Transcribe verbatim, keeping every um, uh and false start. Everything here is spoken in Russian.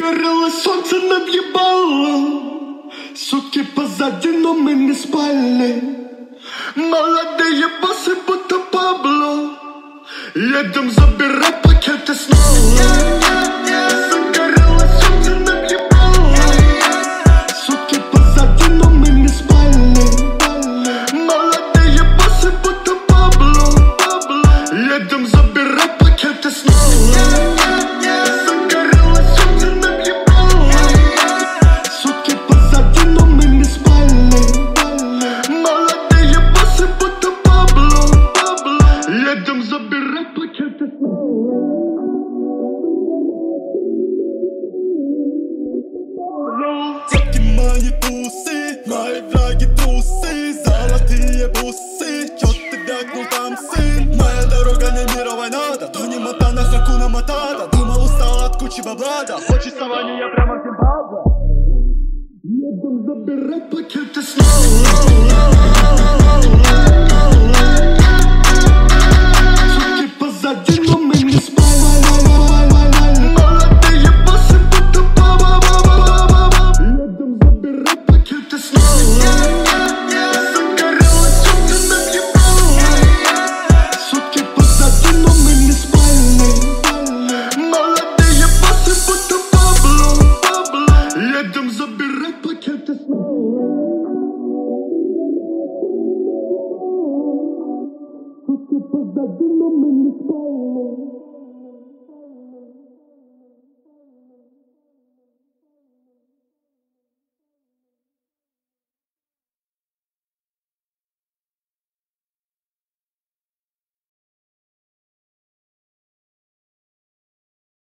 Загорелось солнце над ебалом, суки позади, но мы не спали. Молодые боссы, будто Пабло, едем забирать пакеты снова. Загорелось солнце над ебалом, суки позади, но мы не спали. Молодые боссы, будто Пабло, едем забирать пакеты снова. Загорелось солнце над ебалом, суки позади, но мы не спали. Молодые боссы, будто Пабло, едем забирать пакеты снова. Детки мои тусы, мои враги трусы, золотые бусы, чё ты вякнул там, сын? Моя дорога не мира война, да Тони Монтана, Хакуна Матата. Думал, устал от кучи бабла, да хочешь саванья прямо в Зимбабве. Едем забирать пакеты снова.